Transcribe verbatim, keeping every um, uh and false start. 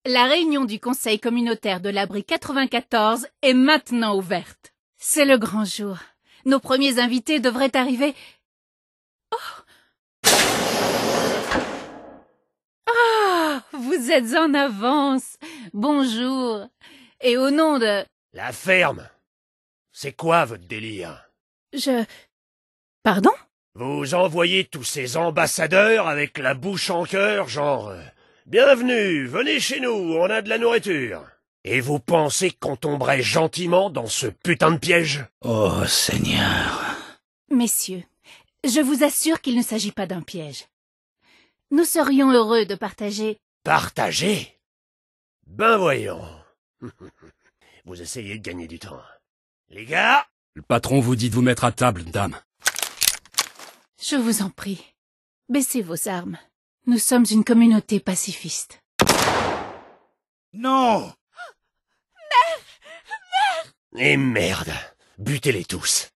La réunion du conseil communautaire de l'abri quatre-vingt-quatorze est maintenant ouverte. C'est le grand jour. Nos premiers invités devraient arriver... Oh, oh, vous êtes en avance. Bonjour. Et au nom de... La ferme. C'est quoi votre délire? Je... Pardon? Vous envoyez tous ces ambassadeurs avec la bouche en cœur, genre... euh, Bienvenue, venez chez nous, on a de la nourriture. Et vous pensez qu'on tomberait gentiment dans ce putain de piège? Oh, Seigneur. Messieurs, je vous assure qu'il ne s'agit pas d'un piège. Nous serions heureux de partager... Partager? Ben voyons. Vous essayez de gagner du temps. Les gars? Le patron vous dit de vous mettre à table, dame. Je vous en prie, baissez vos armes. Nous sommes une communauté pacifiste. Non! Et merde, butez-les tous.